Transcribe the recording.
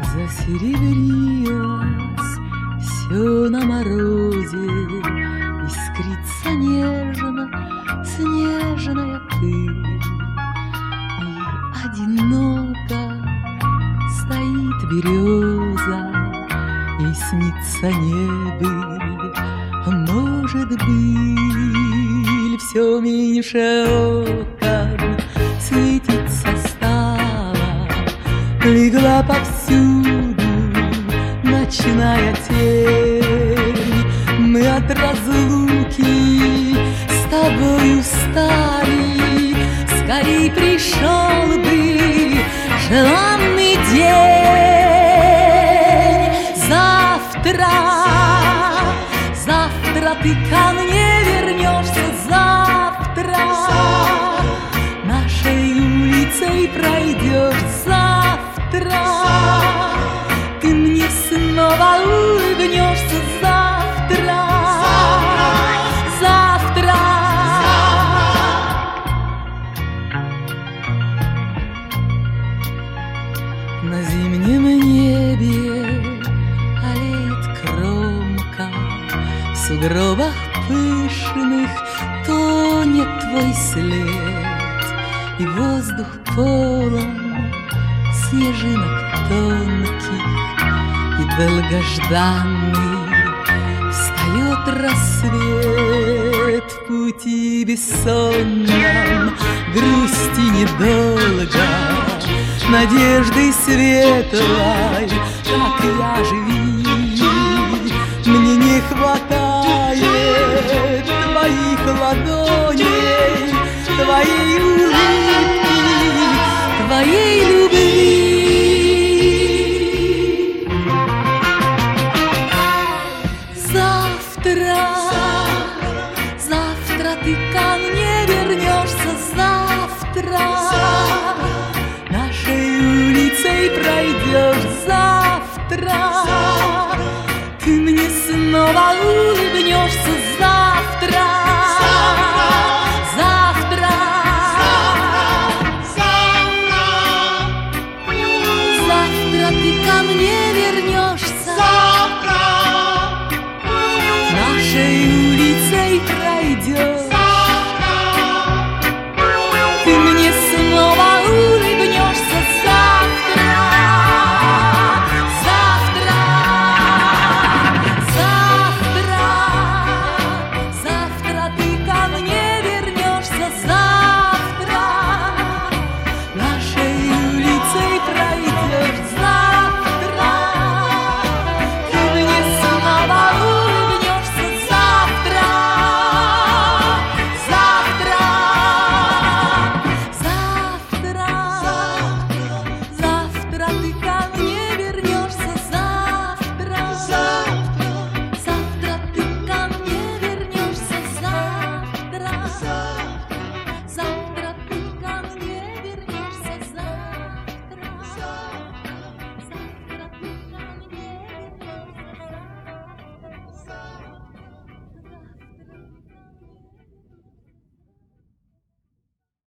Засеребрилось все на морозе, искрится нежно снежная пыль. И одиноко стоит береза, и снится небыль, может быль. Все меньше окон, светится стала, легла повсюду ночная тень. Мы от разлуки с тобой устали, скорей пришел бы желанный день. Завтра ты ко мне вернешься, завтра нашей улицей пройдешь, завтра ты мне снова улыбнешься, завтра. На зимнем небе алеет кромка, в сугробах пышных тонет твой след, и воздух полон снежинок тонких, и долгожданный встает рассвет. В пути бессонном грусти недолго, надежды светлой, как я живи. Мне не хватает твоих ладоней, твоей улыбки, твоей любви.